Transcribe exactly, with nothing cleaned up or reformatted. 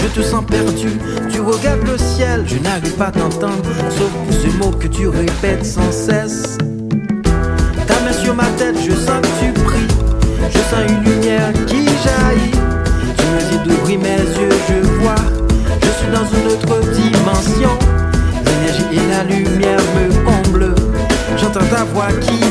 Je te sens perdu, tu regardes le ciel, je n'arrive pas à t'entendre, sauf pour ce mot que tu répètes sans cesse. Ta main sur ma tête, je sens que tu pries, je sens une lumière qui jaillit. Tu me dis d'ouvrir mes yeux, je vois, je suis dans une autre dimension. L'énergie et la lumière me comblent, j'entends ta voix qui